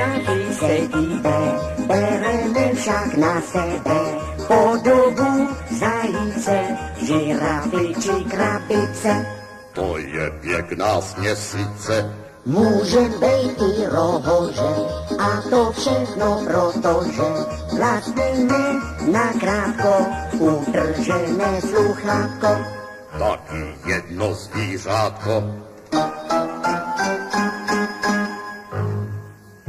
zvířaty sedíme, bereme však na sebe podobu zajíce, žirafy či krabice. To je pěkná směsice. Může být i rohože, a to všechno protože vlastníme nakrátko utržené sluchátko. Taky jedno zvířátko